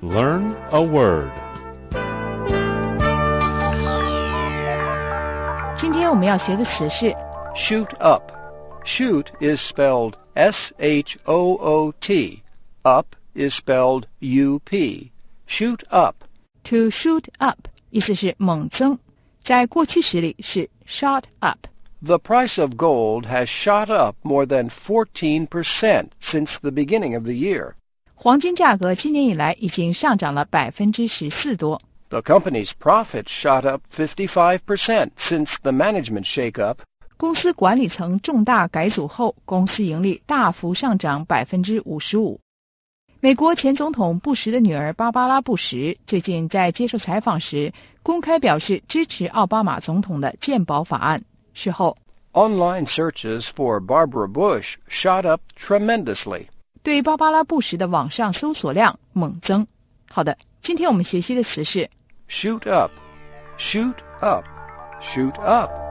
Learn a word. 今天我们要学的词是 Shoot up. Shoot is spelled S-H-O-O-T. Up is spelled U-P. Shoot up. to shoot up， 意思是猛增，在过去时里是 shot up。 The price of gold has shot up more than 14% since the beginning of the year. 黄金价格今年以来已经上涨了14%多。 The company's profits shot up 55% since the management shakeup. 公司管理层重大改组后，公司盈利大幅上涨55%。美国前总统布什的女儿芭芭拉·布什最近在接受采访时公开表示支持奥巴马总统的健保法案。事后 Online searches for Barbara Bush shot up tremendously. 对芭芭拉·布什的网上搜索量猛增。好的，今天我们学习的词是 Shoot up. Shoot up. Shoot up.